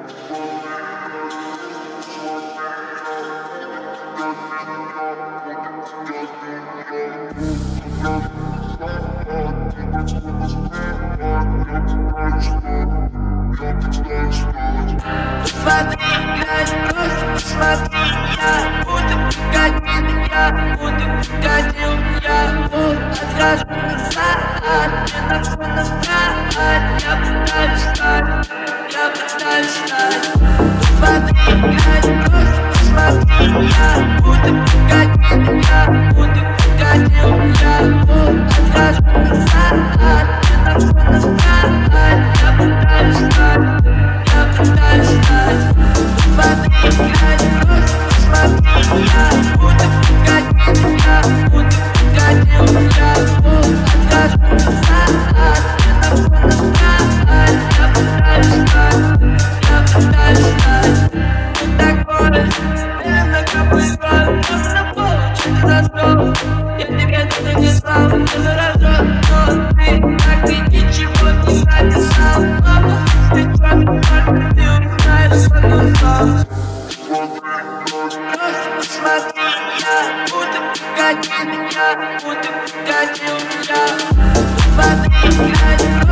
Посмотри, глянь, просто посмотри. Я буду крокодил, я буду крокодил. Я отхожу назад, мне на все насрать. Я пытаюсь стать, я пытаюсь стать. Посмотри, глянь, просто посмотри. Я буду крокодил, я буду крокодил. Я отхожу назад, мне на все насрать. Я пытаюсь стать, я пытаюсь стать. Посмотри, глянь, просто посмотри. Я буду крокодил, я буду крокодил. Я отхожу назад, мне на все насрать. Я пытаюсь стать, я пытаюсь стать. Ты такое, медленно копываю, но на получше зашел. Я тебе это не знал, не хорошо, но ты так и ничего не написал. Ты только ты узнаешь свой сон. Просто посмотри, я буду крокодил, я буду крокодил. Я посмотри, глянь.